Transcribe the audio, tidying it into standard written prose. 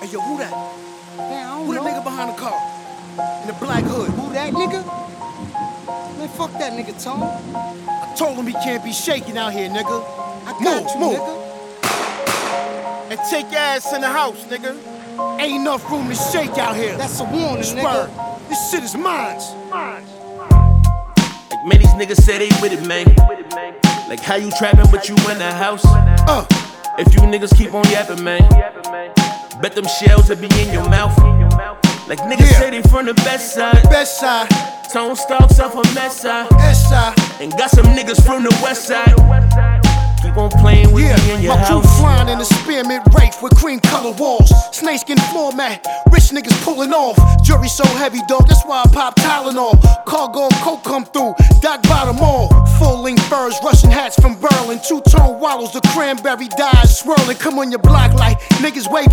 Hey, yo, who that? Man, Who the nigga behind the car? In the black hood. Who that nigga? Man, fuck that nigga, Tom. I told him he can't be shaking out here, nigga. I got you, move. nigga. And take your ass in the house, nigga. Ain't enough room to shake out here. That's a warning, Spur. nigga. This shit is mine. Like man, these niggas say they with it, man. Like how you trapping but you in the house? If you niggas keep on yapping, man, bet them shells will be in your mouth. Like niggas say they from the best side. Best side, Tone stalks off a mess side. S side. And got some niggas from the west side. Keep on playing with me in your my crew house. flying in the spearmint Wraith with cream color walls. Snakeskin floor mat, rich niggas pulling off. Jury so heavy, dog, that's why I pop Tylenol. Cargo coke come through, Doc bottom all. Full length furs, Russian hats from Berlin. Two-tone wallows, the cranberry dyes swirling. Come on your block like niggas waving.